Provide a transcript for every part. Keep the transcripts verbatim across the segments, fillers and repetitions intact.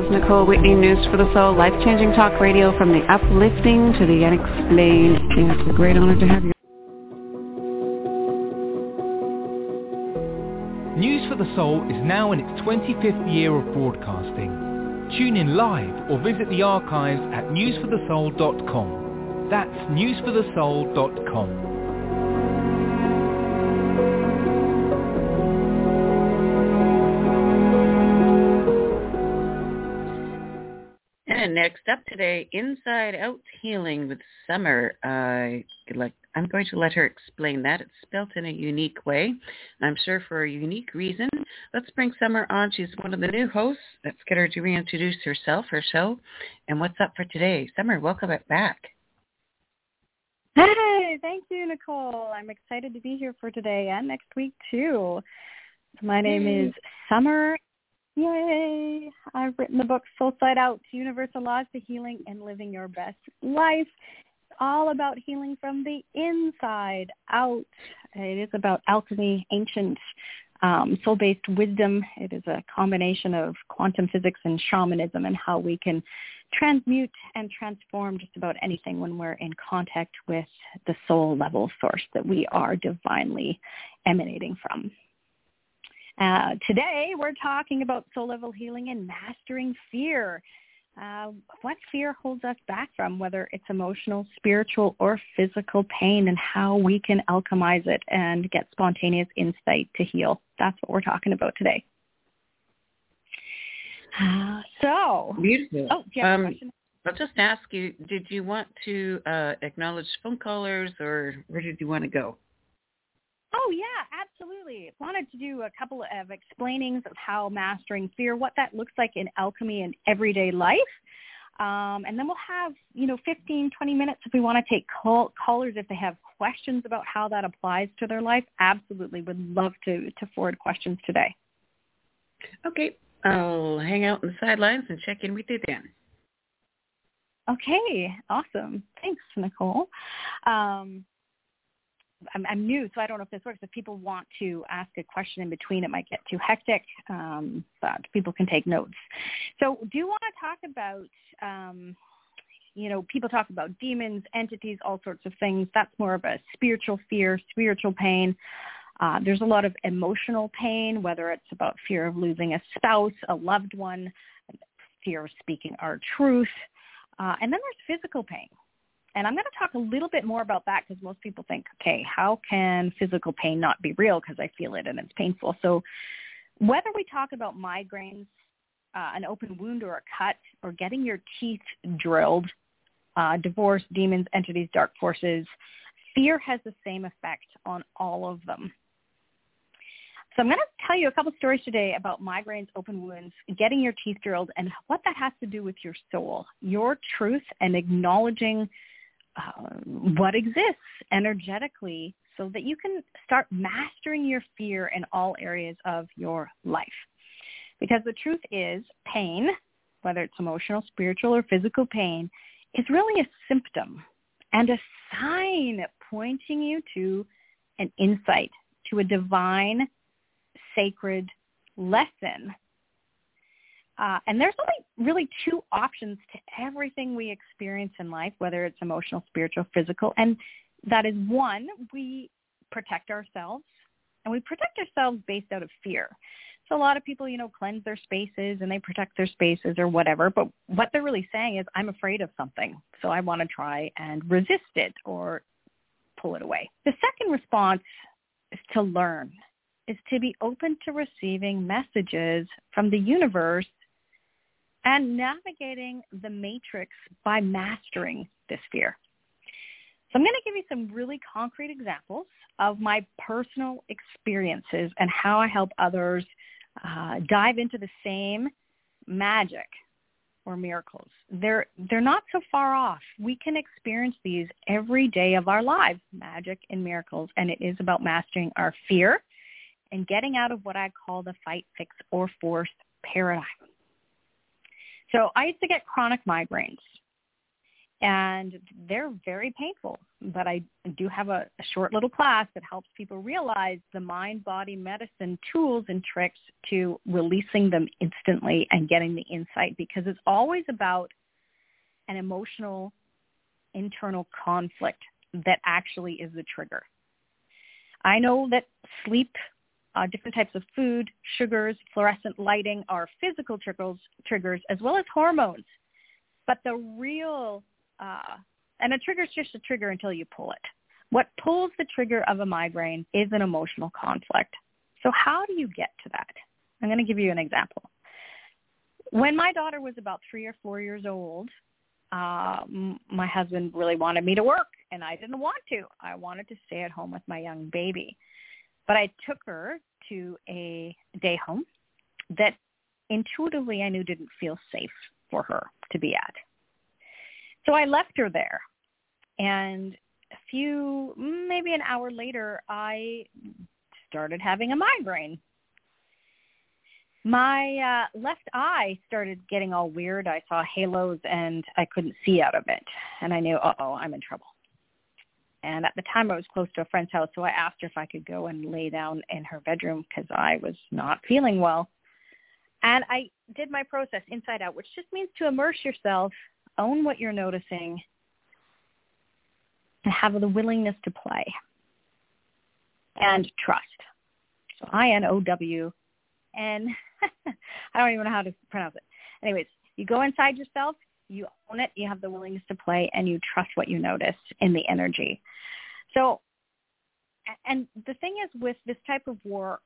is Nicole Whitney, News for the Soul, life-changing talk radio from the uplifting to the unexplained. It's a great honor to have you. News for the Soul is now in its twenty-fifth year of broadcasting. Tune in live or visit the archives at news for the soul dot com. That's news for the soul dot com. And next up today, Inside Out Healing with Summer. Uh, like I'm going to let her explain that. It's spelt in a unique way. I'm sure for a unique reason. Let's bring Summer on. She's one of the new hosts. Let's get her to reintroduce herself, her show, and what's up for today. Summer, welcome back. Hey, thank you, Nicole. I'm excited to be here for today and next week, too. My name is Summer. Yay! I've written the book Soul Side Out, Universal Laws to Healing and Living Your Best Life. It's all about healing from the inside out. It is about alchemy, ancient um, soul-based wisdom. It is a combination of quantum physics and shamanism and how we can transmute and transform just about anything when we're in contact with the soul level source that we are divinely emanating from. Uh, today, we're talking about soul level healing and mastering fear. Uh, what fear holds us back from, whether it's emotional, spiritual, or physical pain, and how we can alchemize it and get spontaneous insight to heal. That's what we're talking about today. Uh, so, beautiful. Oh, do you have um, a question? I'll just ask you, did you want to uh, acknowledge phone callers, or where did you want to go? Oh, yeah, absolutely. Wanted to do a couple of explainings of how mastering fear, what that looks like in alchemy and everyday life. Um, and then we'll have, you know, fifteen, twenty minutes if we want to take call- callers if they have questions about how that applies to their life. Absolutely. Would love to, to forward questions today. Okay. I'll hang out on the sidelines and check in with you then. Okay. Awesome. Thanks, Nicole. Um, I'm, I'm new, so I don't know if this works. If people want to ask a question in between, it might get too hectic, um, but people can take notes. So do you want to talk about, um, you know, people talk about demons, entities, all sorts of things. That's more of a spiritual fear, spiritual pain. Uh, there's a lot of emotional pain, whether it's about fear of losing a spouse, a loved one, fear of speaking our truth. Uh, and then there's physical pain. And I'm going to talk a little bit more about that because most people think, okay, how can physical pain not be real because I feel it and it's painful? So whether we talk about migraines, uh, an open wound or a cut, or getting your teeth drilled, uh, divorce, demons, entities, dark forces, fear has the same effect on all of them. So I'm going to tell you a couple stories today about migraines, open wounds, getting your teeth drilled, and what that has to do with your soul, your truth, and acknowledging Uh, what exists energetically so that you can start mastering your fear in all areas of your life. Because the truth is pain, whether it's emotional, spiritual, or physical pain, is really a symptom and a sign pointing you to an insight, to a divine, sacred lesson. Uh, and there's only really two options to everything we experience in life, whether it's emotional, spiritual, physical. And that is, one, we protect ourselves, and we protect ourselves based out of fear. So a lot of people, you know, cleanse their spaces and they protect their spaces or whatever. But what they're really saying is, I'm afraid of something, so I want to try and resist it or pull it away. The second response is to learn, is to be open to receiving messages from the universe and navigating the matrix by mastering this fear. So I'm going to give you some really concrete examples of my personal experiences and how I help others uh, dive into the same magic or miracles. They're, they're not so far off. We can experience these every day of our lives, magic and miracles, and it is about mastering our fear and getting out of what I call the fight, fix, or force paradigm. So I used to get chronic migraines, And they're very painful, but I do have a, a short little class that helps people realize the mind-body medicine tools and tricks to releasing them instantly and getting the insight, because it's always about an emotional internal conflict that actually is the trigger. I know that sleep, uh, different types of food, sugars, fluorescent lighting are physical triggers, triggers as well as hormones, but the real Uh, and a trigger is just a trigger until you pull it. What pulls the trigger of a migraine is an emotional conflict. So how do you get to that? I'm going to give you an example. When my daughter was about three or four years old, uh, my husband really wanted me to work, and I didn't want to. I wanted to stay at home with my young baby. But I took her to a day home that intuitively I knew didn't feel safe for her to be at. So I left her there, and a few, maybe an hour later, I started having a migraine. My uh, left eye started getting all weird. I saw halos, and I couldn't see out of it, and I knew, uh-oh, I'm in trouble. And at the time, I was close to a friend's house, so I asked her if I could go and lay down in her bedroom because I was not feeling well. And I did my process inside out, which just means to immerse yourself, own what you're noticing, and have the willingness to play and trust. So I N O W, and I don't even know how to pronounce it. Anyways, you go inside yourself, you own it, you have the willingness to play, and you trust what you notice in the energy. So, and the thing is with this type of work,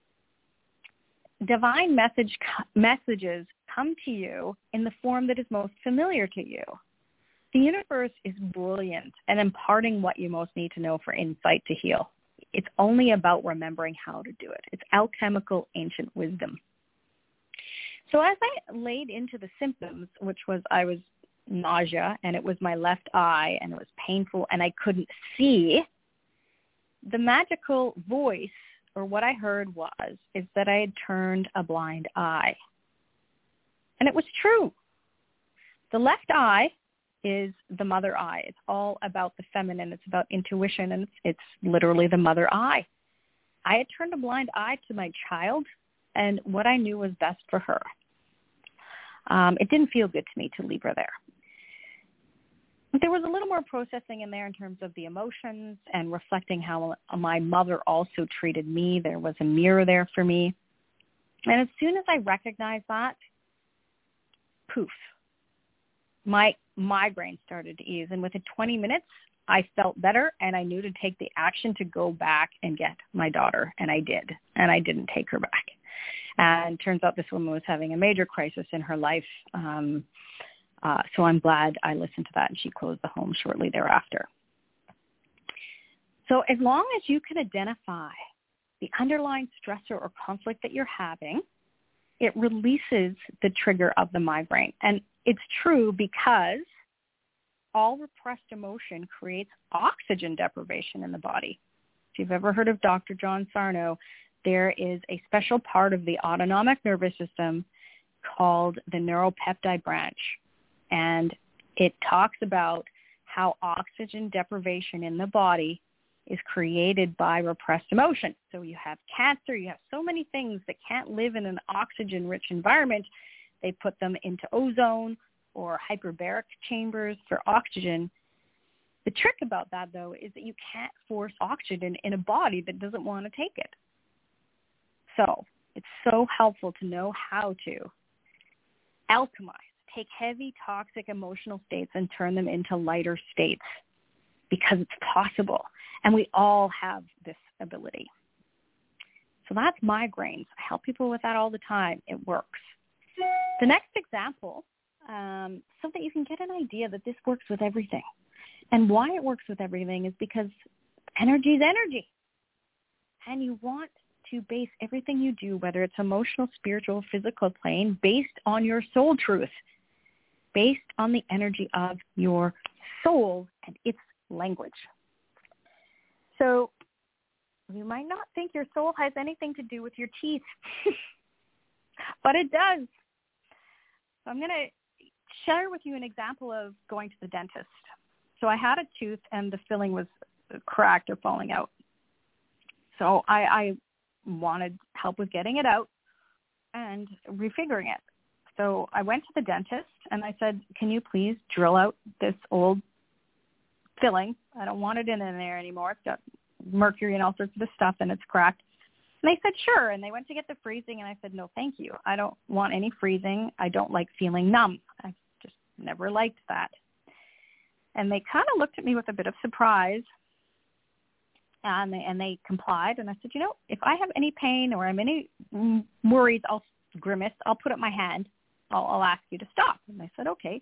divine message messages come to you in the form that is most familiar to you. The universe is brilliant and imparting what you most need to know for insight to heal. It's only about remembering how to do it. It's alchemical ancient wisdom. So as I laid into the symptoms, which was I was nausea, and it was my left eye, and it was painful, and I couldn't see, the magical voice, or what I heard was, is that I had turned a blind eye. And it was true. The left eye is the mother eye. It's all about the feminine. It's about intuition, and it's, it's literally the mother eye. I had turned a blind eye to my child, and what I knew was best for her. Um, it didn't feel good to me to leave her there. There was a little more processing in there in terms of the emotions and reflecting how my mother also treated me. There was a mirror there for me. And as soon as I recognized that, poof, my migraine started to ease. And within twenty minutes, I felt better, and I knew to take the action to go back and get my daughter. And I did. And I didn't take her back. And it turns out this woman was having a major crisis in her life. Um, Uh, so I'm glad I listened to that, and she closed the home shortly thereafter. So as long as you can identify the underlying stressor or conflict that you're having, it releases the trigger of the migraine. And it's true because all repressed emotion creates oxygen deprivation in the body. If you've ever heard of Doctor John Sarno, there is a special part of the autonomic nervous system called the neuropeptide branch. And it talks about how oxygen deprivation in the body is created by repressed emotion. So you have cancer, you have so many things that can't live in an oxygen-rich environment. They put them into ozone or hyperbaric chambers for oxygen. The trick about that, though, is that you can't force oxygen in a body that doesn't want to take it. So it's so helpful to know how to alchemize, take heavy, toxic emotional states and turn them into lighter states, because it's possible. And we all have this ability. So that's migraines. I help people with that all the time. It works. The next example, um, so that you can get an idea that this works with everything. And why it works with everything is because energy is energy. And you want to base everything you do, whether it's emotional, spiritual, physical plane, based on your soul truth, based on the energy of your soul and its language. So you might not think your soul has anything to do with your teeth, but it does. So I'm going to share with you an example of going to the dentist. So I had a tooth and the filling was cracked or falling out. So I, I wanted help with getting it out and refiguring it. So I went to the dentist and I said, can you please drill out this old filling? I don't want it in there anymore. It's got mercury and all sorts of stuff and it's cracked. And they said, sure. And they went to get the freezing and I said, no, thank you. I don't want any freezing. I don't like feeling numb. I just never liked that. And they kind of looked at me with a bit of surprise. And they, and they complied. And I said, you know, if I have any pain or I'm any worries, I'll grimace. I'll put up my hand. I'll, I'll ask you to stop. And they said, okay.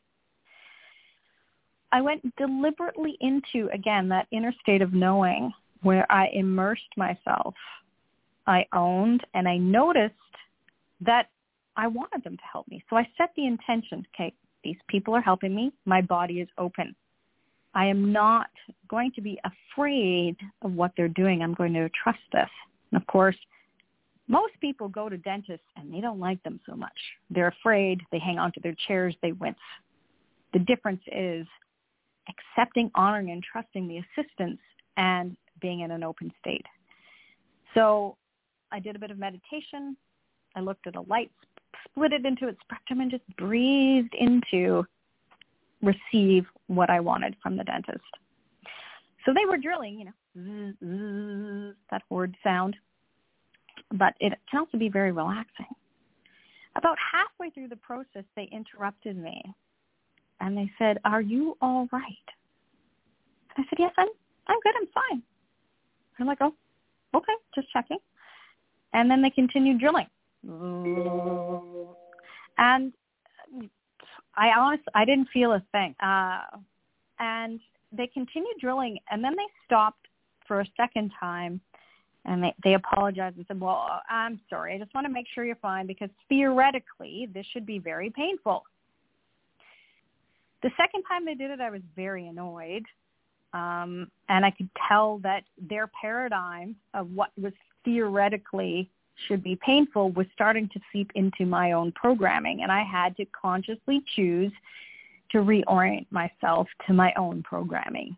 I went deliberately into, again, that inner state of knowing where I immersed myself. I owned and I noticed that I wanted them to help me. So I set the intention, okay, these people are helping me. My body is open. I am not going to be afraid of what they're doing. I'm going to trust this. And of course, most people go to dentists and they don't like them so much. They're afraid. They hang on to their chairs. They wince. The difference is accepting, honoring, and trusting the assistance and being in an open state. So I did a bit of meditation. I looked at a light, split it into its spectrum, and just breathed into receive what I wanted from the dentist. So they were drilling, you know, zzz, zzz, that horrid sound, but it can also be very relaxing. About halfway through the process, they interrupted me, and they said, are you all right? I said, yes, I'm, I'm good, I'm fine. I'm like, oh, okay, just checking. And then they continued drilling. And I honestly, I didn't feel a thing. Uh, and they continued drilling, and then they stopped for a second time, and they, they apologized and said, well, I'm sorry. I just want to make sure you're fine because theoretically this should be very painful. The second time they did it, I was very annoyed, um, and I could tell that their paradigm of what was theoretically should be painful was starting to seep into my own programming, and I had to consciously choose to reorient myself to my own programming.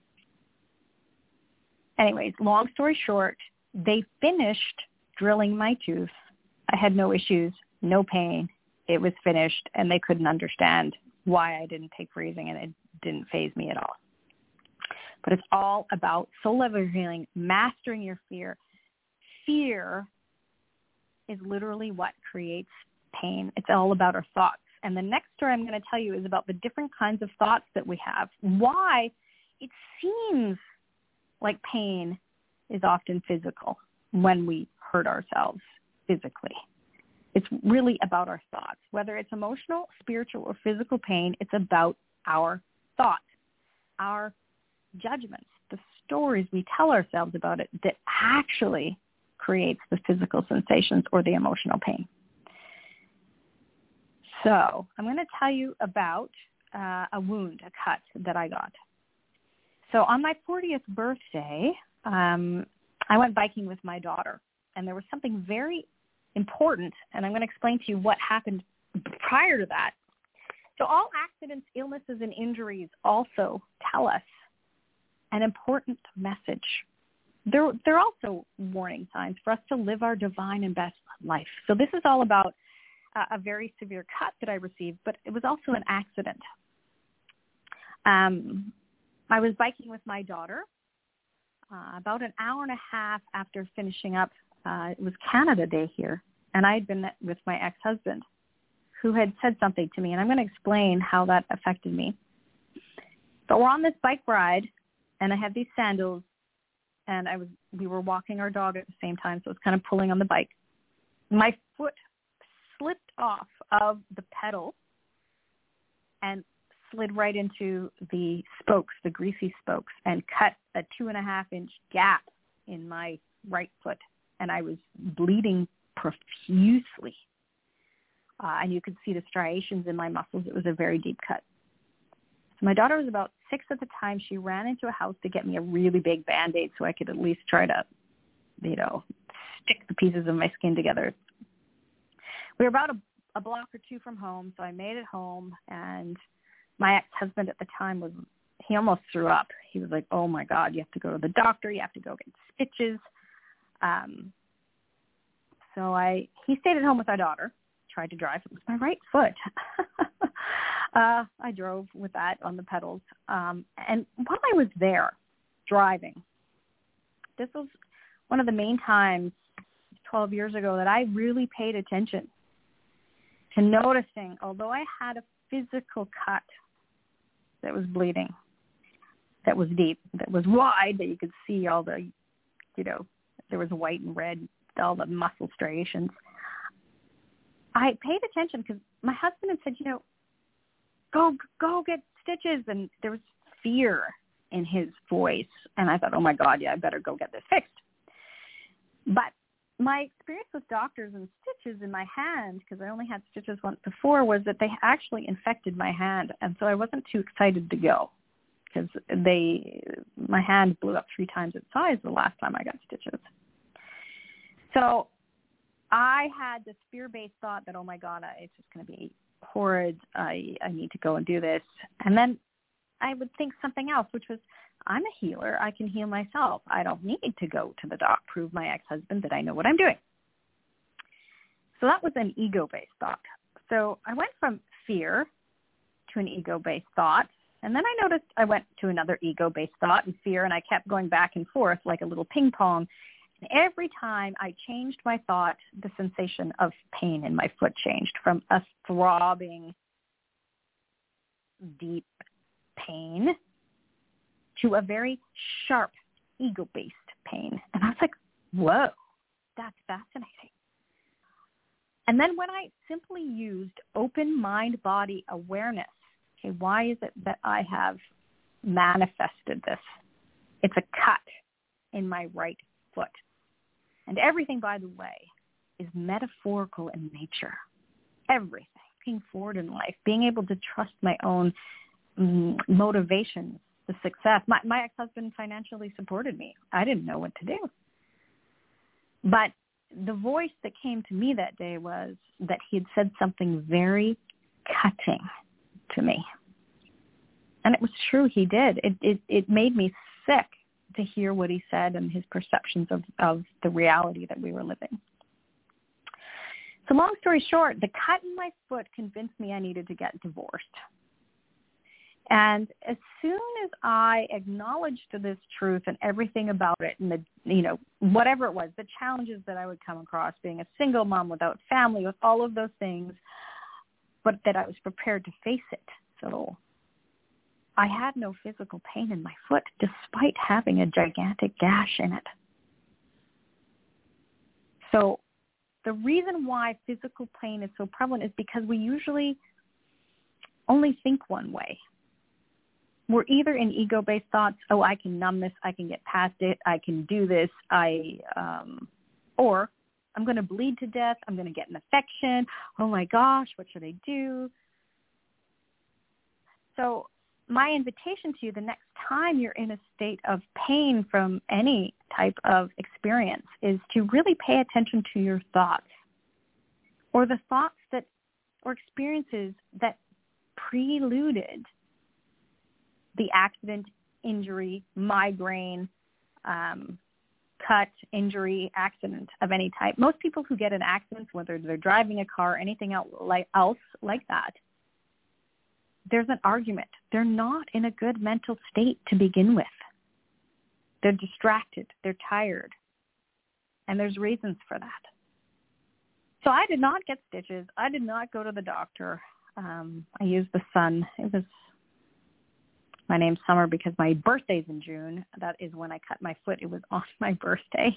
Anyways, long story short, they finished drilling my tooth. I had no issues, no pain. It was finished, and they couldn't understand why I didn't take freezing, and it didn't faze me at all. But it's all about soul level healing, mastering your fear. Fear is literally what creates pain. It's all about our thoughts. And the next story I'm going to tell you is about the different kinds of thoughts that we have. Why it seems like pain is often physical when we hurt ourselves physically. It's really about our thoughts. Whether it's emotional, spiritual, or physical pain, it's about our thoughts, our judgments, the stories we tell ourselves about it that actually creates the physical sensations or the emotional pain. So I'm going to tell you about uh, a wound, a cut that I got. So on my fortieth birthday, um, I went biking with my daughter, and there was something very important, and I'm going to explain to you what happened prior to that. So all accidents, illnesses, and injuries also tell us an important message. They're, they're also warning signs for us to live our divine and best life. So this is all about uh, a very severe cut that I received, but it was also an accident. Um, I was biking with my daughter uh, about an hour and a half after finishing up. Uh, it was Canada Day here, and I had been with my ex-husband who had said something to me, and I'm going to explain how that affected me. But we're on this bike ride, and I had these sandals, and I was we were walking our dog at the same time, so I was kind of pulling on the bike. My foot slipped off of the pedal and slid right into the spokes, the greasy spokes, and cut a two and a half inch gap in my right foot. And I was bleeding profusely. Uh, and you could see the striations in my muscles. It was a very deep cut. So my daughter was about six at the time. She ran into a house to get me a really big Band-Aid so I could at least try to, you know, stick the pieces of my skin together. We were about a, a block or two from home, so I made it home, and my ex-husband at the time was, he almost threw up. He was like, oh, my God, you have to go to the doctor. You have to go get stitches. Um, so I, he stayed at home with our daughter, tried to drive. It was my right foot. uh, I drove with that on the pedals. Um, and while I was there driving, this was one of the main times twelve years ago that I really paid attention to noticing, although I had a physical cut that was bleeding, that was deep, that was wide, that you could see all the, you know, there was white and red, all the muscle striations. I paid attention because my husband had said, you know, go, go get stitches. And there was fear in his voice. And I thought, oh my God, yeah, I better go get this fixed. But my experience with doctors and stitches in my hand, because I only had stitches once before, was that they actually infected my hand. And so I wasn't too excited to go because they, my hand blew up three times its size the last time I got stitches. So I had this fear-based thought that, oh my God, it's just going to be horrid. I, I need to go and do this. And then I would think something else, which was, I'm a healer. I can heal myself. I don't need to go to the doc, prove my ex-husband that I know what I'm doing. So that was an ego-based thought. So I went from fear to an ego-based thought. And then I noticed I went to another ego-based thought and fear, and I kept going back and forth like a little ping pong. And every time I changed my thought, the sensation of pain in my foot changed from a throbbing, deep pain to a very sharp, ego-based pain. And I was like, whoa, that's fascinating. And then when I simply used open mind-body awareness, okay, why is it that I have manifested this? It's a cut in my right foot. And everything, by the way, is metaphorical in nature. Everything. Looking forward in life, being able to trust my own mm, motivations, the success. My, my ex-husband financially supported me. I didn't know what to do. But the voice that came to me that day was that he had said something very cutting to me. And it was true, he did. It, it, it made me sick to hear what he said and his perceptions of, of the reality that we were living. So long story short, the cut in my foot convinced me I needed to get divorced. And as soon as I acknowledged this truth and everything about it and the, you know, whatever it was, the challenges that I would come across being a single mom without family, with all of those things, but that I was prepared to face it. So I had no physical pain in my foot despite having a gigantic gash in it. So the reason why physical pain is so prevalent is because we usually only think one way. We're either in ego-based thoughts, oh, I can numb this, I can get past it, I can do this, I, um, or I'm going to bleed to death, I'm going to get an infection, oh my gosh, what should I do? So my invitation to you the next time you're in a state of pain from any type of experience is to really pay attention to your thoughts or the thoughts that or experiences that preluded the accident, injury, migraine, um, cut, injury, accident of any type. Most people who get in accidents, whether they're driving a car or anything else like, else like that, there's an argument. They're not in a good mental state to begin with. They're distracted. They're tired. And there's reasons for that. So I did not get stitches. I did not go to the doctor. Um, I used the sun. It was my name's Summer because my birthday's in June. That is when I cut my foot. It was on my birthday.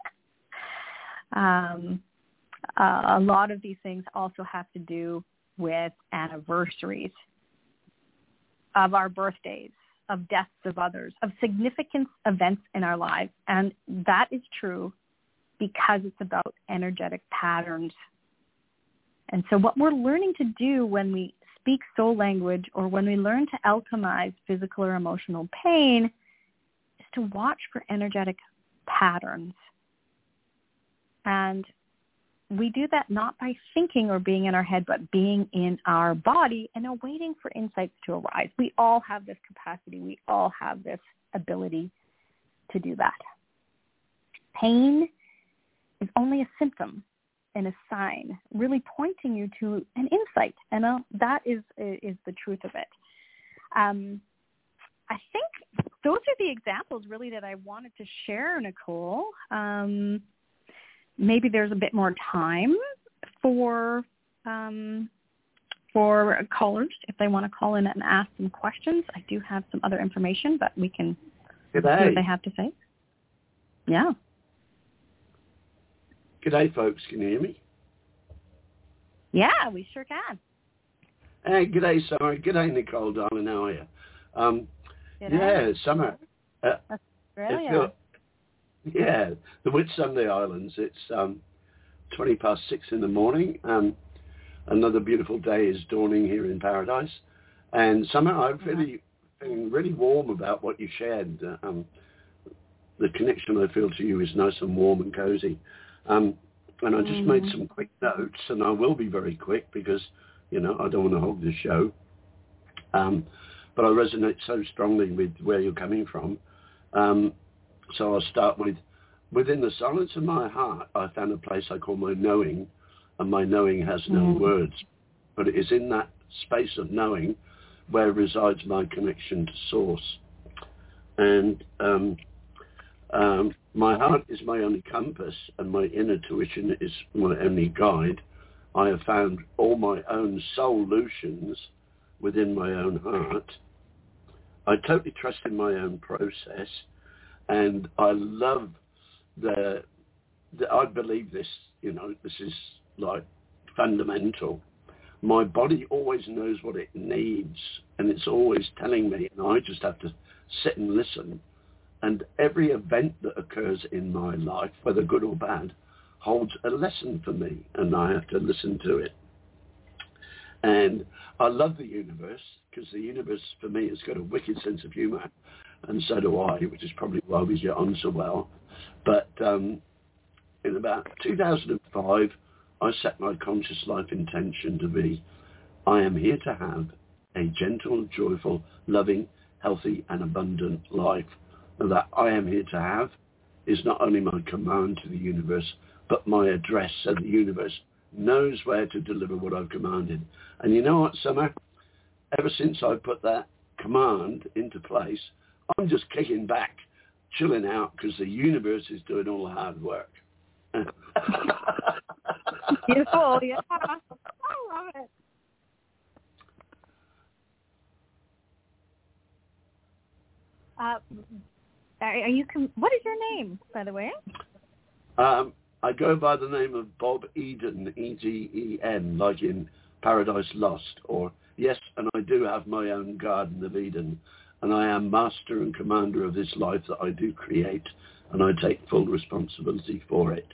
um, uh, a lot of these things also have to do with anniversaries of our birthdays, of deaths of others, of significant events in our lives. And that is true because it's about energetic patterns. And so what we're learning to do when we speak soul language or when we learn to alchemize physical or emotional pain is to watch for energetic patterns. And we do that not by thinking or being in our head, but being in our body and awaiting for insights to arise. We all have this capacity. We all have this ability to do that. Pain is only a symptom and a sign, really pointing you to an insight, and uh, that is is the truth of it. Um, I think those are the examples really that I wanted to share, Nicole. Um, maybe there's a bit more time for um, for callers if they want to call in and ask some questions. I do have some other information, but we can G'day. see what they have to say. Yeah. G'day, folks. Can you hear me? Yeah, we sure can. Hey, g'day, Summer. G'day, Nicole, darling. How are you? Um, yeah, Summer. Uh, Australia. Feel, yeah, the Whitsunday Islands. It's um, twenty past six in the morning. Um, another beautiful day is dawning here in paradise. And Summer, I'm really feeling really warm about what you shared. Uh, um, the connection I feel to you is nice and warm and cozy. Um, and I just mm. made some quick notes, and I will be very quick because, you know, I don't want to hog the show. Um, but I resonate so strongly with where you're coming from. Um, so I'll start with, within the silence of my heart, I found a place I call my knowing, and my knowing has no mm. words. But it is in that space of knowing where resides my connection to source. And um, um, my heart is my only compass, and my inner tuition is my only guide. I have found all my own solutions within my own heart. I totally trust in my own process, and I love the, the I believe this, you know, this is like fundamental. My body always knows what it needs, and it's always telling me, and I just have to sit and listen. And every event that occurs in my life, whether good or bad, holds a lesson for me, and I have to listen to it. And I love the universe, because the universe, for me, has got a wicked sense of humor, and so do I, which is probably why we get on so well. But um, in about two thousand five, I set my conscious life intention to be, I am here to have a gentle, joyful, loving, healthy, and abundant life. And that I am here to have is not only my command to the universe, but my address, so the universe knows where to deliver what I've commanded. And you know what, Summer? Ever since I put that command into place, I'm just kicking back, chilling out, because the universe is doing all the hard work. Beautiful, yeah. I love it. Uh, Are you? What is your name, by the way? Um, I go by the name of Bob Eden, E D E N, like in Paradise Lost. Or yes, and I do have my own Garden of Eden, and I am master and commander of this life that I do create, and I take full responsibility for it.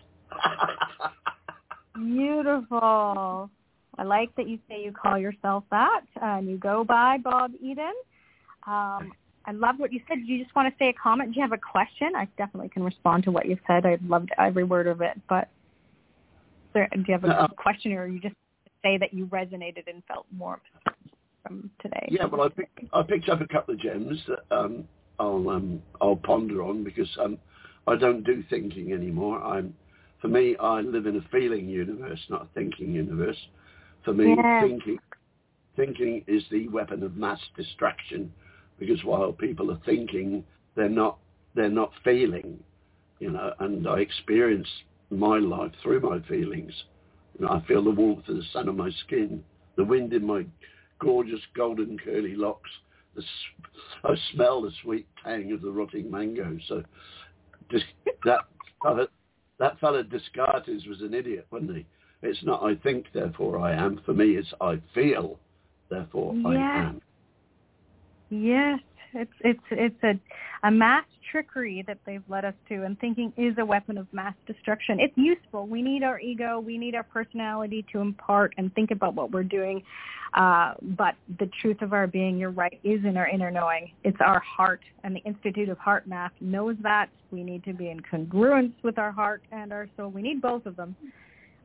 Beautiful. I like that you say you call yourself that, and you go by Bob Eden. Um, I love what you said. Do you just want to say a comment? Do you have a question? I definitely can respond to what you said. I loved every word of it. But there, do you have a uh, question, or you just say that you resonated and felt warmth from today? Yeah, well, I picked, I picked up a couple of gems that um, I'll um, I'll ponder on, because um, I don't do thinking anymore. I'm, for me, I live in a feeling universe, not a thinking universe. For me, yeah. thinking thinking is the weapon of mass distraction. Because while people are thinking, they're not they're not feeling, you know. And I experience my life through my feelings. You know, I feel the warmth of the sun on my skin, the wind in my gorgeous golden curly locks. The, I smell the sweet tang of the rotting mango. So, just, that fella, that fella Descartes was an idiot, wasn't he? It's not I think, therefore I am. For me, it's I feel, therefore yeah. I am. Yes, it's it's it's a a mass trickery that they've led us to, and thinking is a weapon of mass destruction. It's useful. We need our ego, we need our personality to impart and think about what we're doing. Uh, but the truth of our being, you're right, is in our inner knowing. It's our heart, and the Institute of Heart Math knows that. We need to be in congruence with our heart and our soul. We need both of them.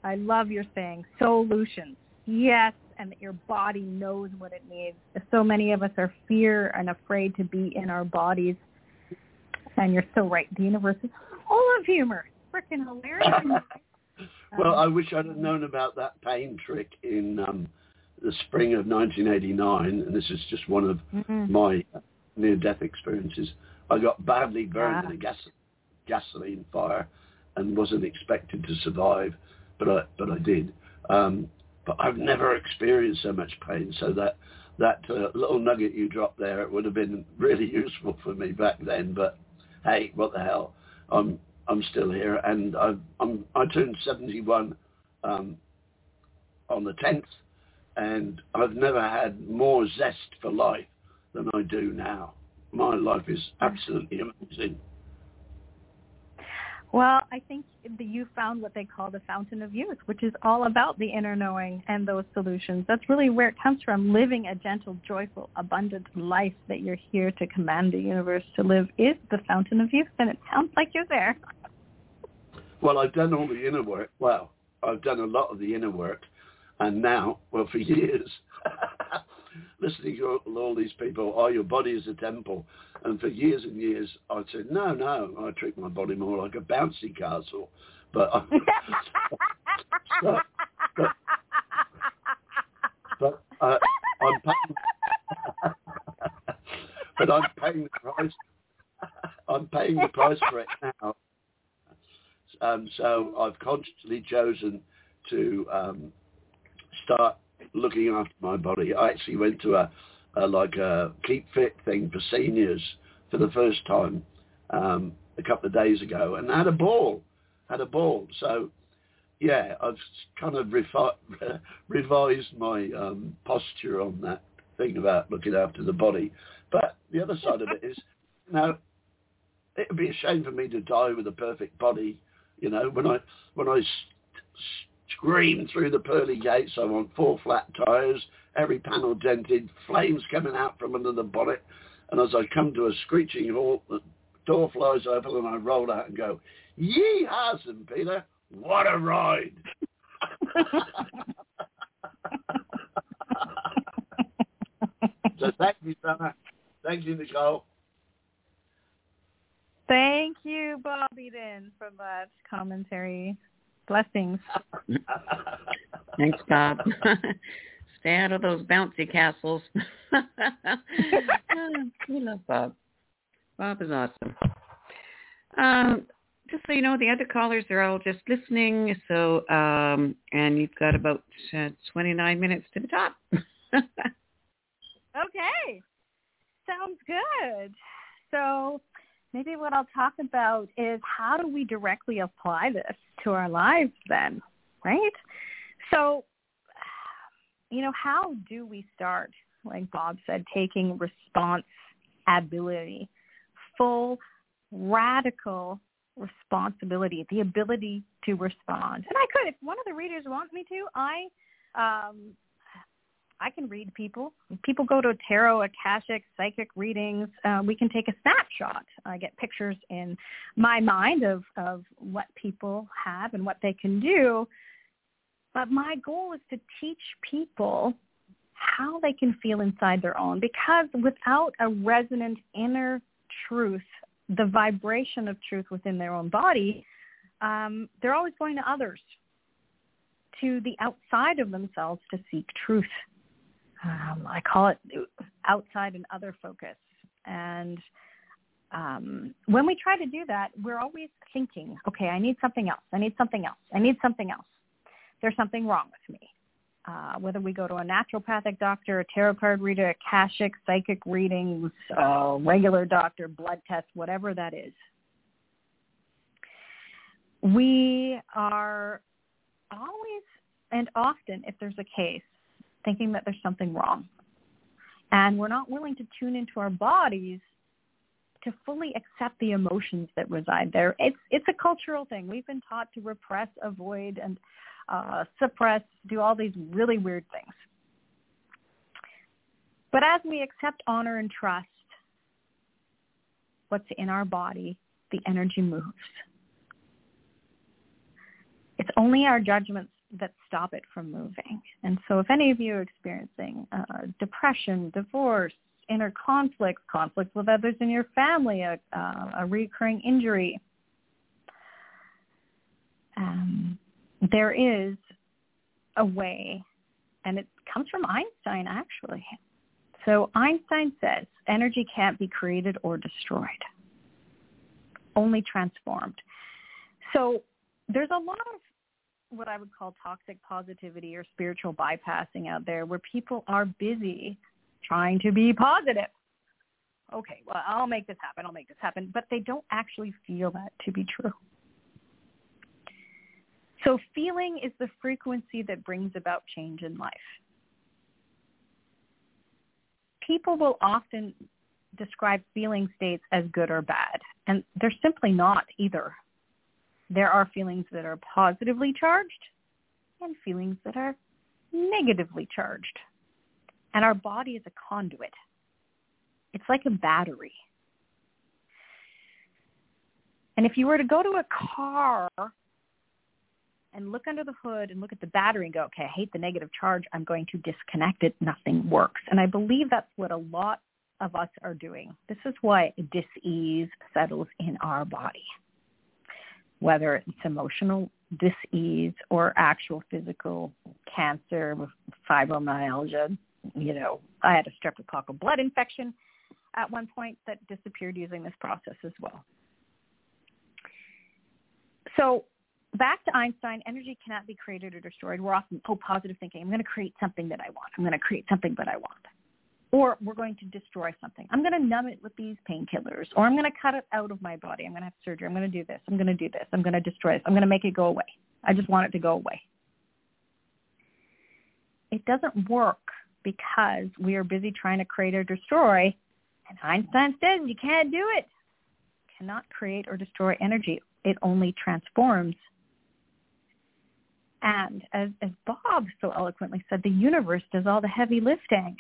I love your saying, solutions. Yes, and that your body knows what it needs. So many of us are fear and afraid to be in our bodies. And you're so right. The universe is full of humor. Freaking hilarious. Well, I wish I'd have known about that pain trick in um, the spring of nineteen eighty-nine, and this is just one of mm-hmm. my near-death experiences. I got badly burned yeah. in a gas, gasoline fire and wasn't expected to survive, but I but I did. Um, but I've never experienced so much pain, so that that uh, little nugget you dropped there, it would have been really useful for me back then. But hey, what the hell? I'm I'm still here, and I I'm I turned seventy-one um, on the tenth, and I've never had more zest for life than I do now. My life is absolutely amazing. Well, I think that you found what they call the fountain of youth, which is all about the inner knowing and those solutions. That's really where it comes from. Living a gentle, joyful, abundant life that you're here to command the universe to live is the fountain of youth, and it sounds like you're there. Well, I've done all the inner work. Well, I've done a lot of the inner work, and now, well, for years, listening to all these people, oh, your body is a temple. And for years and years, I said, no, no, I treat my body more like a bouncy castle. But, I, but, but, but uh, I'm paying, but I'm paying the price. I'm paying the price for it now. Um, so I've consciously chosen to um, start looking after my body. I actually went to a, a like a Keep Fit thing for seniors for the first time um, a couple of days ago, and had a ball, had a ball. So yeah, I've kind of refi- revised my um, posture on that thing about looking after the body. But the other side of it is, you know, it would be a shame for me to die with a perfect body. You know, when I when I st- scream through the pearly gates, I want four flat tires, every panel dented, flames coming out from under the bonnet, and as I come to a screeching halt, the door flies open and I roll out and go, "Yee-haw, Saint Peter, what a ride!" So thank you, Summer. Thank you, Nicole. Thank you, Bob Eden, for that commentary. Blessings. Thanks, Bob. Stay out of those bouncy castles. We love Bob. Bob is awesome. Um, just so you know, the other callers are all just listening. So, um, and you've got about uh, twenty-nine minutes to the top. Okay. Sounds good. So maybe what I'll talk about is how do we directly apply this to our lives then, right? So, you know, how do we start, like Bob said, taking responsibility, full, radical responsibility, the ability to respond? And I could, if one of the readers wants me to, I um, I can read people. People go to tarot, akashic, psychic readings. Uh, we can take a snapshot. I get pictures in my mind of, of what people have and what they can do. But my goal is to teach people how they can feel inside their own, because without a resonant inner truth, the vibration of truth within their own body, um, they're always going to others, to the outside of themselves to seek truth. Um, I call it outside and other focus. And um, when we try to do that, we're always thinking, okay, I need something else. I need something else. I need something else. There's something wrong with me. Uh, whether we go to a naturopathic doctor, a tarot card reader, akashic, psychic readings, uh, regular doctor, blood test, whatever that is. We are always and often, if there's a case, thinking that there's something wrong. And we're not willing to tune into our bodies to fully accept the emotions that reside there. It's it's a cultural thing. We've been taught to repress, avoid, and uh, suppress, do all these really weird things. But as we accept, honor, and trust what's in our body, the energy moves. It's only our judgments that stop it from moving. And so if any of you are experiencing uh, depression, divorce, inner conflicts, conflicts with others in your family, a, uh, a recurring injury, um, there is a way, and it comes from Einstein, actually. So Einstein says energy can't be created or destroyed, only transformed. So there's a lot of what I would call toxic positivity or spiritual bypassing out there where people are busy trying to be positive. Okay, well, I'll make this happen, I'll make this happen, but they don't actually feel that to be true. So feeling is the frequency that brings about change in life. People will often describe feeling states as good or bad, and they're simply not either. There are feelings that are positively charged and feelings that are negatively charged. And our body is a conduit. It's like a battery. And if you were to go to a car and look under the hood and look at the battery and go, okay, I hate the negative charge, I'm going to disconnect it, nothing works. And I believe that's what a lot of us are doing. This is why dis-ease settles in our body, whether it's emotional dis-ease or actual physical cancer with fibromyalgia. You know, I had a streptococcal blood infection at one point that disappeared using this process as well. So back to Einstein, energy cannot be created or destroyed. We're often, oh, positive thinking. I'm going to create something that I want. I'm going to create something that I want. Or we're going to destroy something. I'm going to numb it with these painkillers. Or I'm going to cut it out of my body. I'm going to have surgery. I'm going to do this. I'm going to do this. I'm going to destroy this. I'm going to make it go away. I just want it to go away. It doesn't work because we are busy trying to create or destroy. And Einstein says you can't do it. You cannot create or destroy energy. It only transforms. And as, as Bob so eloquently said, the universe does all the heavy lifting.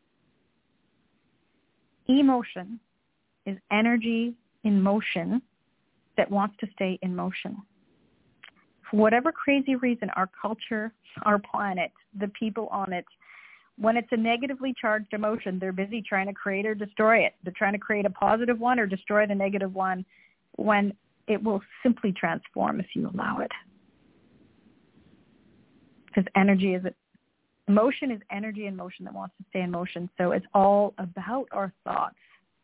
Emotion is energy in motion that wants to stay in motion. For whatever crazy reason, our culture, our planet, the people on it, when it's a negatively charged emotion, they're busy trying to create or destroy it. They're trying to create a positive one or destroy the negative one when it will simply transform if you allow it. Because energy is, emotion is energy in motion that wants to stay in motion. So it's all about our thoughts.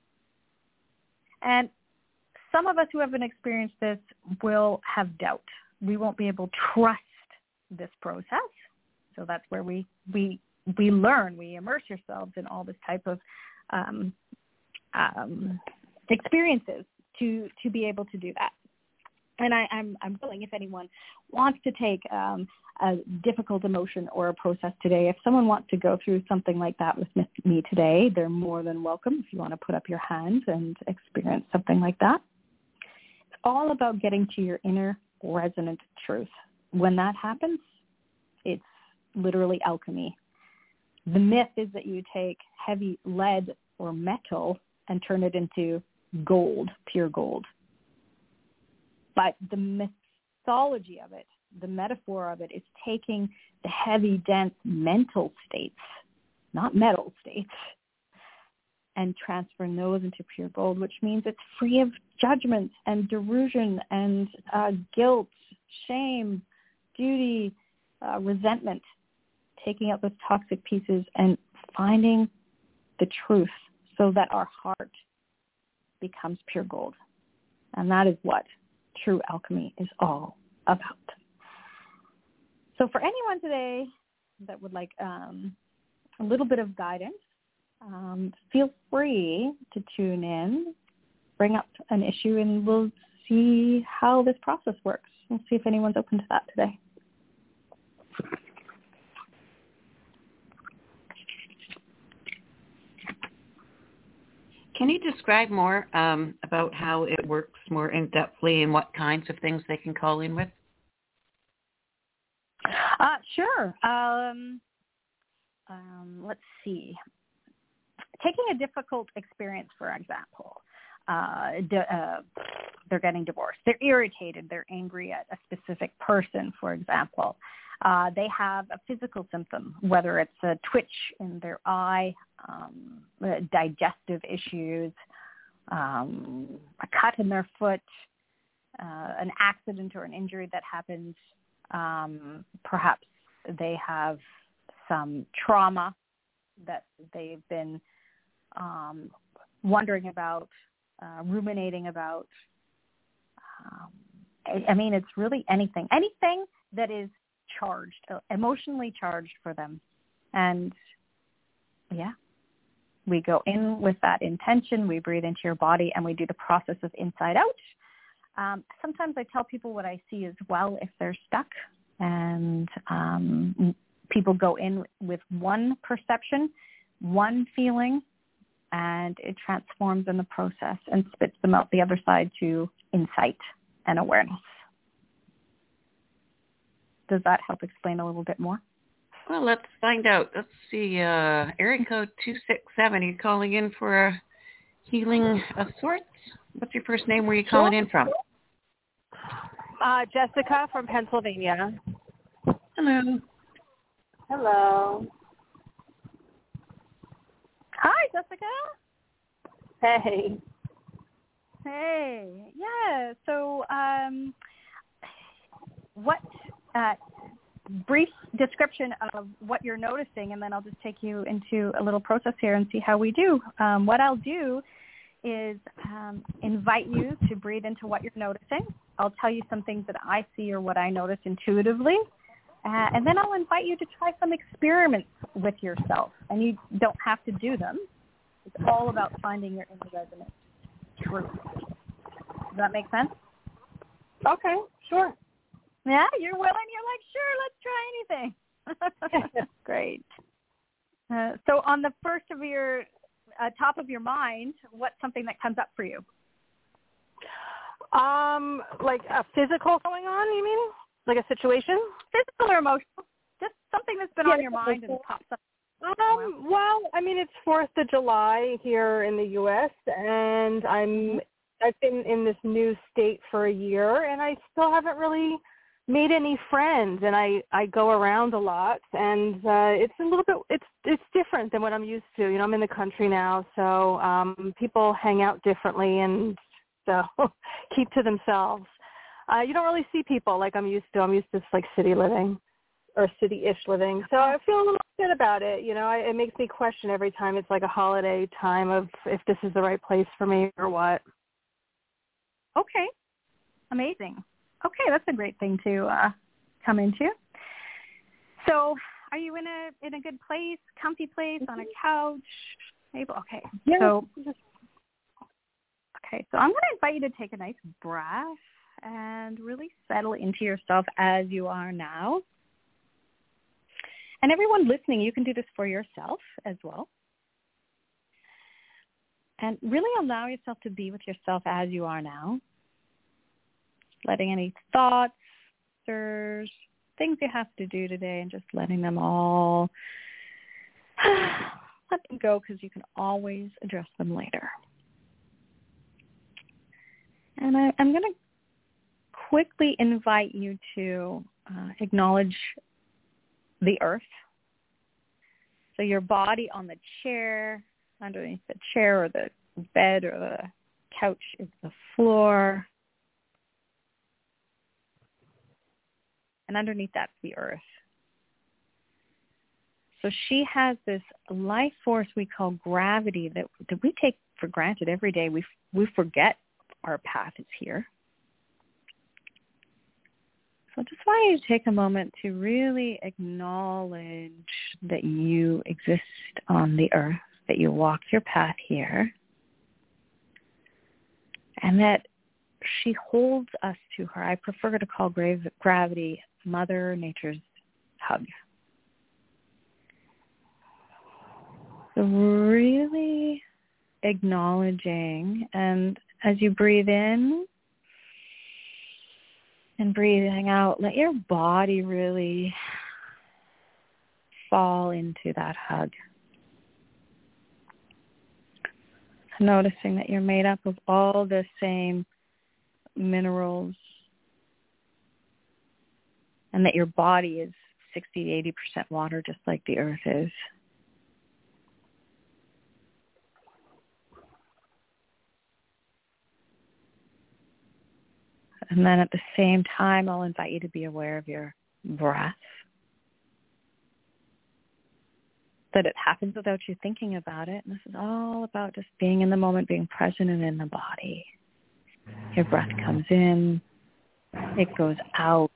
And some of us who haven't experienced this will have doubt. We won't be able to trust this process. So that's where we we we learn, we immerse ourselves in all this type of um, um, experiences to to be able to do that. And I, I'm I'm willing, if anyone wants to take um, a difficult emotion or a process today, if someone wants to go through something like that with me today, they're more than welcome. If you want to put up your hand and experience something like that, it's all about getting to your inner resonant truth. When that happens, it's literally alchemy. The myth is that you take heavy lead or metal and turn it into gold, pure gold. But the mythology of it, the metaphor of it, is taking the heavy, dense mental states, not metal states, and transferring those into pure gold, which means it's free of judgment and delusion and uh, guilt, shame, duty, uh, resentment, taking out those toxic pieces and finding the truth so that our heart becomes pure gold. And that is what true alchemy is all about. So for anyone today that would like um, a little bit of guidance, um, feel free to tune in, bring up an issue, and we'll see how this process works. We'll see if anyone's open to that today. Can you describe more um, about how it works more in-depthly and what kinds of things they can call in with? Uh, sure. Um, um, let's see. Taking a difficult experience, for example, uh, d- uh, they're getting divorced. They're irritated. They're angry at a specific person, for example. Uh, they have a physical symptom, whether it's a twitch in their eye, um, digestive issues, um, a cut in their foot, uh, an accident or an injury that happens. Um, perhaps they have some trauma that they've been um, wondering about, uh, ruminating about. Um, I, I mean, it's really anything, anything that is charged, uh, emotionally charged for them. And yeah, we go in with that intention, we breathe into your body, and we do the process of inside out. Um, sometimes I tell people what I see as well if they're stuck, and um, people go in with one perception, one feeling, and it transforms in the process and spits them out the other side to insight and awareness. Does that help explain a little bit more? Well, let's find out. Let's see. Uh, area code two six seven. Are you calling in for a healing of sorts? What's your first name? Where are you calling in from? Uh, Jessica from Pennsylvania. Hello. Hello. Hi, Jessica. Hey. Hey. Yeah. So, um, what? Uh, brief description of what you're noticing, and then I'll just take you into a little process here and see how we do. Um, what I'll do is um, invite you to breathe into what you're noticing. I'll tell you some things that I see or what I notice intuitively, uh, and then I'll invite you to try some experiments with yourself, and you don't have to do them. It's all about finding your inner resonance truth. Does that make sense? Okay, sure. Yeah, you're willing. You're like, sure, let's try anything. Great. Uh, so on the first of your, uh, top of your mind, what's something that comes up for you? Um, like a physical going on, you mean? Like a situation? Physical or emotional? Just something that's been yeah, on your mind and pops up. Um, well, I mean, it's fourth of July here in the U S, and I'm, I've been in this new state for a year, and I still haven't really made any friends, and I, I go around a lot, and uh, it's a little bit, it's it's different than what I'm used to. You know, I'm in the country now, so um, people hang out differently, and so keep to themselves. Uh, you don't really see people like I'm used to. I'm used to like city living or city-ish living, so I feel a little good about it. You know, I, it makes me question every time it's like a holiday time of if this is the right place for me or what. Okay, amazing. Okay, that's a great thing to uh, come into. So, are you in a in a good place, comfy place, on a couch? Able? Okay. Yeah. So, okay. So I'm going to invite you to take a nice breath and really settle into yourself as you are now. And everyone listening, you can do this for yourself as well. And really allow yourself to be with yourself as you are now. Letting any thoughts, stirs, things you have to do today, and just letting them all let them go, because you can always address them later. And I, I'm going to quickly invite you to uh, acknowledge the earth. So your body on the chair, underneath the chair or the bed or the couch is the floor. And underneath that's the earth. So she has this life force we call gravity that, that we take for granted every day. We we forget our path is here. So I just want you to take a moment to really acknowledge that you exist on the earth, that you walk your path here, and that she holds us to her. I prefer to call grave, gravity Mother Nature's hug. So really acknowledging, and as you breathe in and breathing out, let your body really fall into that hug. Noticing that you're made up of all the same minerals, and that your body is sixty to eighty percent water, just like the earth is. And then at the same time, I'll invite you to be aware of your breath. That it happens without you thinking about it. And this is all about just being in the moment, being present and in the body. Your breath comes in, it goes out.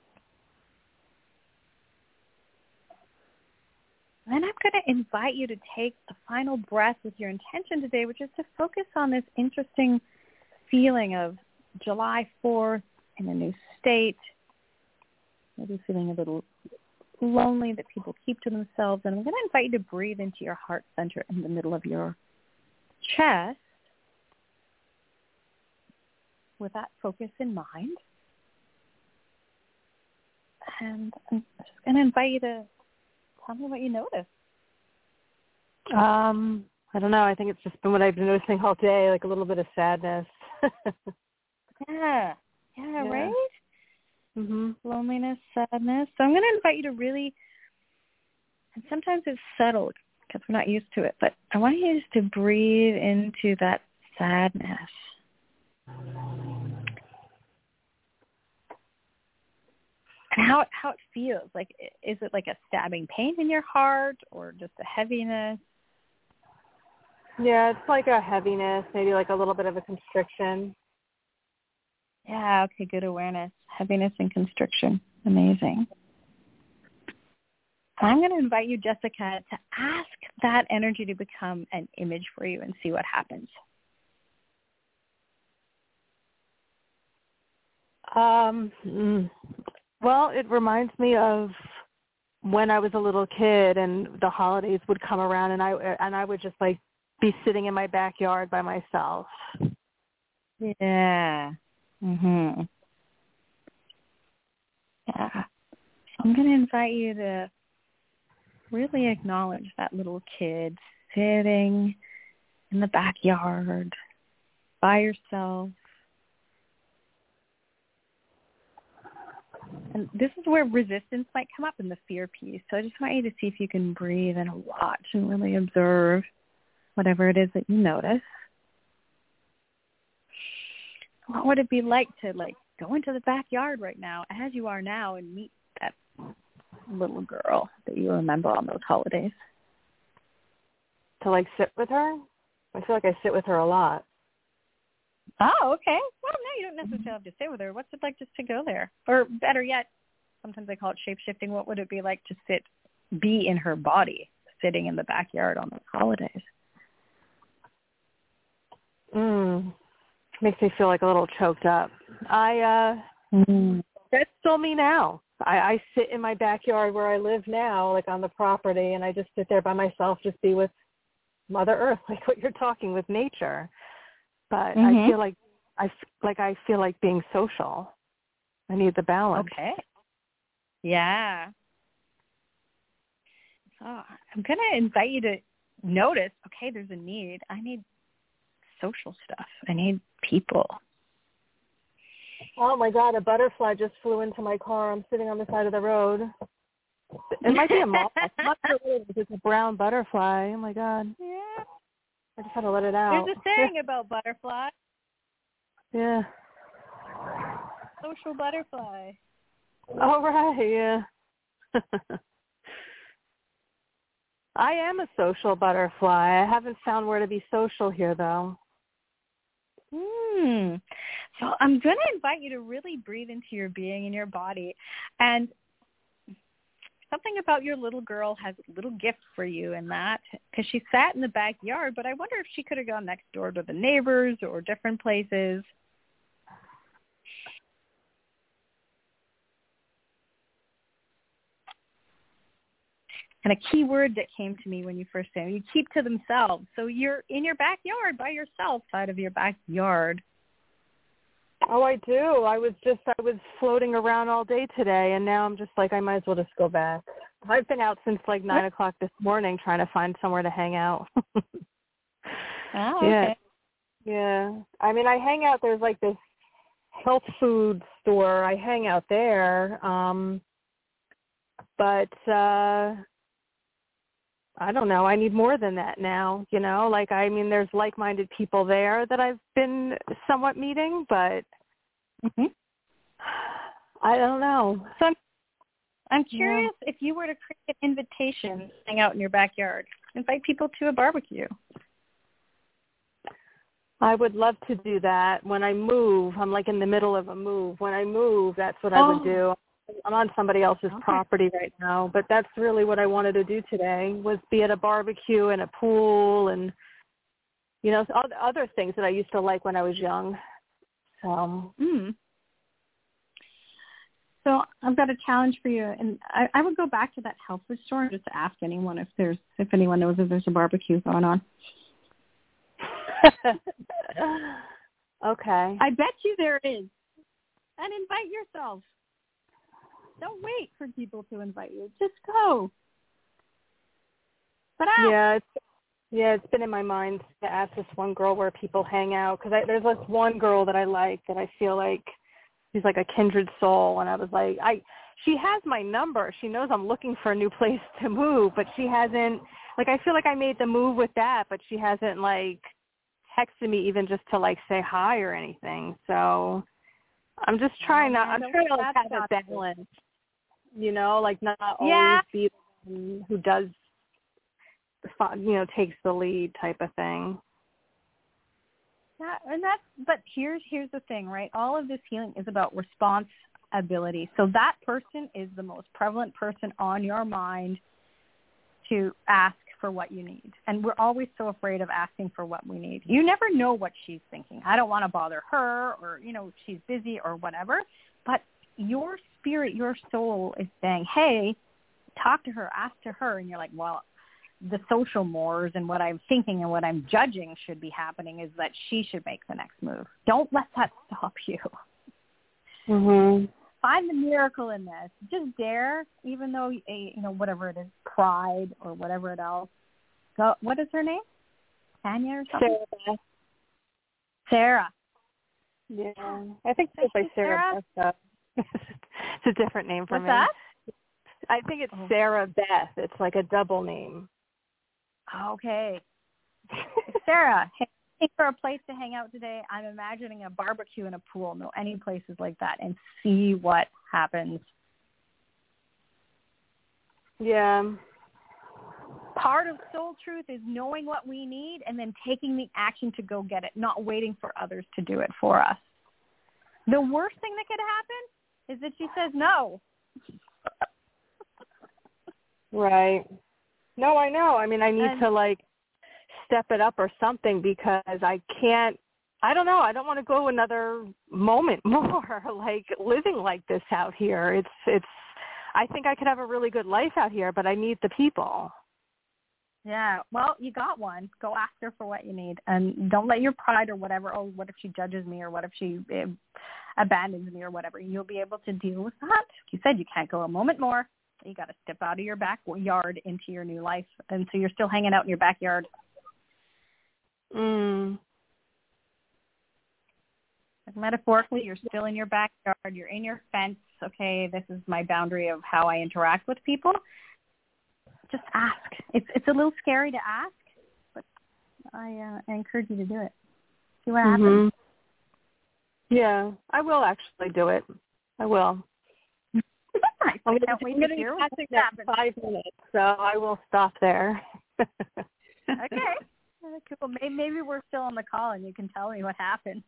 And then I'm going to invite you to take a final breath with your intention today, which is to focus on this interesting feeling of July fourth in a new state, maybe feeling a little lonely that people keep to themselves. And I'm going to invite you to breathe into your heart center in the middle of your chest with that focus in mind. And I'm just going to invite you to tell me what you notice. Um, I don't know. I think it's just been what I've been noticing all day, like a little bit of sadness. yeah. yeah. Yeah, right? Mm-hmm. Loneliness, sadness. So I'm going to invite you to really, and sometimes it's subtle because we're not used to it, but I want you just to breathe into that sadness. And how it, how it feels. Like, is it like a stabbing pain in your heart or just a heaviness? Yeah, it's like a heaviness, maybe like a little bit of a constriction. Yeah, okay, good awareness. Heaviness and constriction. Amazing. I'm going to invite you, Jessica, to ask that energy to become an image for you and see what happens. Um, mm, well, it reminds me of when I was a little kid and the holidays would come around and I and I would just like be sitting in my backyard by myself. Yeah. Mhm. Yeah. So I'm going to invite you to really acknowledge that little kid sitting in the backyard by yourself. And this is where resistance might come up in the fear piece. So I just want you to see if you can breathe and watch and really observe whatever it is that you notice. What would it be like to like go into the backyard right now as you are now and meet that little girl that you remember on those holidays? To like sit with her? I feel like I sit with her a lot. Oh, okay. Well, no, you don't necessarily have to sit with her. What's it like just to go there? Or better yet, sometimes I call it shape-shifting. What would it be like to sit, be in her body, sitting in the backyard on those holidays? Mm. Makes me feel like a little choked up. I, uh, mm. That's still me now. I, I sit in my backyard where I live now, like on the property, and I just sit there by myself, just be with Mother Earth, like what you're talking with nature. But mm-hmm. I feel like I like I feel like being social. I need the balance. Okay. Yeah. So I'm going to invite you to notice, okay, there's a need. I need social stuff. I need people. Oh, my God, a butterfly just flew into my car. I'm sitting on the side of the road. It might be a moth. I'm not sure what it is. It's a brown butterfly. Oh, my God. Yeah. I just had to let it out. There's a saying about butterflies. Yeah. Social butterfly. Oh, right, yeah. I am a social butterfly. I haven't found where to be social here, though. Hmm. So I'm going to invite you to really breathe into your being and your body. And something about your little girl has a little gift for you in that, because she sat in the backyard, but I wonder if she could have gone next door to the neighbors or different places. And a key word that came to me when you first said, you keep to themselves. So you're in your backyard by yourself, side of your backyard. Oh, I do. I was just, I was floating around all day today, and now I'm just like, I might as well just go back. I've been out since like nine o'clock this morning trying to find somewhere to hang out. Oh, okay. Yeah. Yeah. I mean, I hang out, there's like this health food store. I hang out there. Um, but uh, I don't know. I need more than that now, you know? Like, I mean, there's like-minded people there that I've been somewhat meeting, but Mm-hmm. I don't know. So I'm, I'm curious yeah. if you were to create an invitation, hang out in your backyard, invite people to a barbecue. I would love to do that. When I move, I'm like in the middle of a move. When I move, that's what oh. I would do. I'm on somebody else's okay. property right now, but that's really what I wanted to do today, was be at a barbecue and a pool and, you know, other things that I used to like when I was young. So, mm. so I've got a challenge for you, and I, I would go back to that health food store and just ask anyone if there's if anyone knows if there's a barbecue going on. Okay. I bet you there is, and invite yourself. Don't wait for people to invite you. Just go. But ask. Yeah, it's, yeah, it's been in my mind to ask this one girl where people hang out, because there's this one girl that I like that I feel like she's like a kindred soul, and I was like, I she has my number. She knows I'm looking for a new place to move, but she hasn't, like, I feel like I made the move with that, but she hasn't, like, texted me even just to, like, say hi or anything. So I'm just trying oh, not, I'm trying to like, have a balance, you know, like not yeah. always be the one who does, you know, takes the lead type of thing. Yeah, and that's, but here's, here's the thing, right? All of this healing is about responsibility. So that person is the most prevalent person on your mind to ask for what you need. And we're always so afraid of asking for what we need. You never know what she's thinking. I don't want to bother her, or, you know, she's busy or whatever. But your spirit, your soul is saying, hey, talk to her, ask to her. And you're like, well, the social mores and what I'm thinking and what I'm judging should be happening is that she should make the next move. Don't let that stop you. Mm-hmm. Find the miracle in this. Just dare, even though, you know, whatever it is, pride or whatever it else. Go. What is her name? Tanya or something? Sarah. Sarah. Yeah. I think it's by Sarah. Sarah? It's a different name for What's me. that? I think it's oh. Sarah Beth. It's like a double name. Okay. Sarah, hey, for a place to hang out today, I'm imagining a barbecue and a pool. No, any places like that, and see what happens. Yeah. Part of soul truth is knowing what we need and then taking the action to go get it, not waiting for others to do it for us. The worst thing that could happen is that she says no. Right. No, I know. I mean, I need and, to, like, step it up or something, because I can't, I don't know, I don't want to go another moment more, like, living like this out here. It's, it's, I think I could have a really good life out here, but I need the people. Yeah, well, you got one. Go ask her for what you need, and don't let your pride or whatever, oh, what if she judges me, or what if she uh, abandons me or whatever. You'll be able to deal with that. You said you can't go a moment more. You got to step out of your backyard into your new life, and so you're still hanging out in your backyard. Mm. Like, metaphorically, you're still in your backyard. You're in your fence. Okay, this is my boundary of how I interact with people. Just ask. It's it's a little scary to ask, but I, uh, I encourage you to do it. See what happens. Mm-hmm. Yeah, I will actually do it. I will. I I'm can't wait to hear what happens. Five minutes, so I will stop there. Okay. Cool. Maybe, maybe we're still on the call and you can tell me what happened.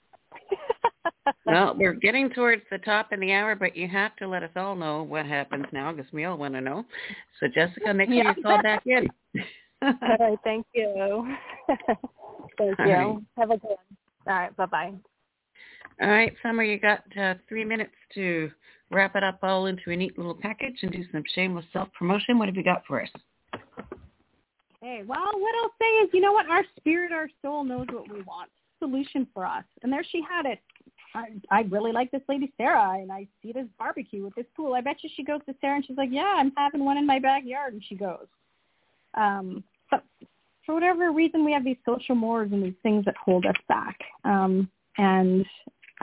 Well, we're getting towards the top of the hour, but you have to let us all know what happens now, because we all want to know. So, Jessica, make sure you call back in. All right. Thank you. Thank all you. Right. Have a good one. All right. Bye-bye. All right, Summer, you got uh, three minutes to wrap it up all into a neat little package and do some shameless self-promotion. What have you got for us? Okay, well, what I'll say is, you know what? Our spirit, our soul knows what we want. Solution for us. And there she had it. I, I really like this lady, Sarah, and I see this barbecue with this pool. I bet you she goes to Sarah and she's like, yeah, I'm having one in my backyard. And she goes. Um, but for whatever reason, we have these social mores and these things that hold us back. Um, and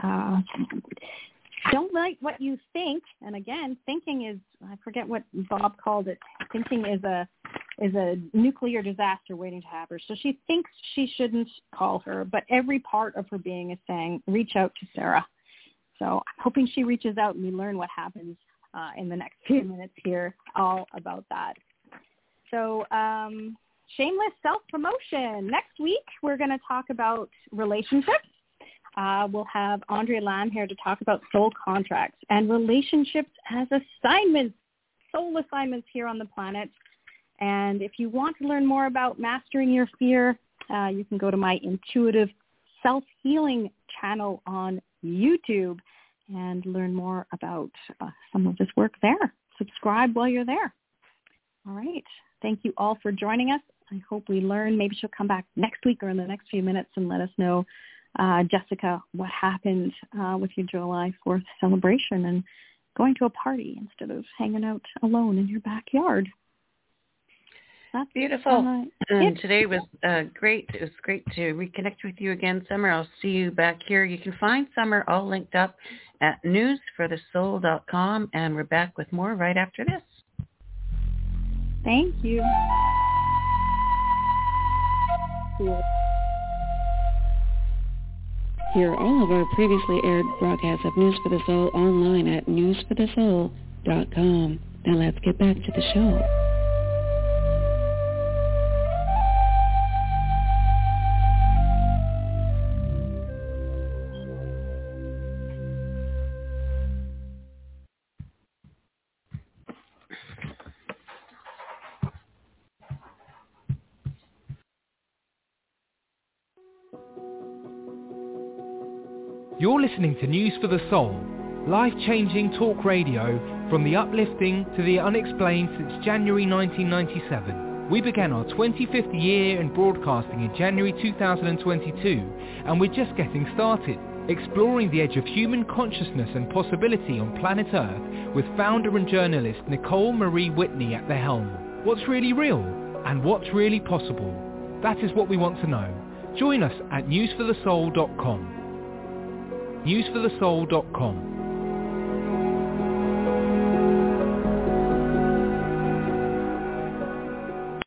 uh, don't like what you think. And again, thinking is, I forget what Bob called it. Thinking is a is a nuclear disaster waiting to happen. So she thinks she shouldn't call her, but every part of her being is saying, reach out to Sarah. So I'm hoping she reaches out and we learn what happens uh, in the next few minutes here, all about that. So um, shameless self-promotion. Next week, we're going to talk about relationships. Uh, we'll have Andrea Lamb here to talk about soul contracts and relationships as assignments, soul assignments here on the planet. And if you want to learn more about mastering your fear, uh, you can go to my Intuitive Self-Healing channel on YouTube and learn more about uh, some of this work there. Subscribe while you're there. All right. Thank you all for joining us. I hope we learn. Maybe she'll come back next week or in the next few minutes and let us know, uh, Jessica, what happened uh, with your July fourth celebration and going to a party instead of hanging out alone in your backyard. That's beautiful. Uh, and today was uh, great. It was great to reconnect with you again, Summer. I'll see you back here. You can find Summer all linked up at news for the soul dot com, and we're back with more right after this. Thank you. Hear all of our previously aired broadcasts of News for the Soul online at news for the soul dot com. Now let's get back to the show. You're listening to News for the Soul, life-changing talk radio from the uplifting to the unexplained since January nineteen ninety-seven. We began our twenty-fifth year in broadcasting in January two thousand twenty-two, and we're just getting started, exploring the edge of human consciousness and possibility on planet Earth with founder and journalist Nicole Marie Whitney at the helm. What's really real and what's really possible? That is what we want to know. Join us at news for the soul dot com. news for the soul dot com.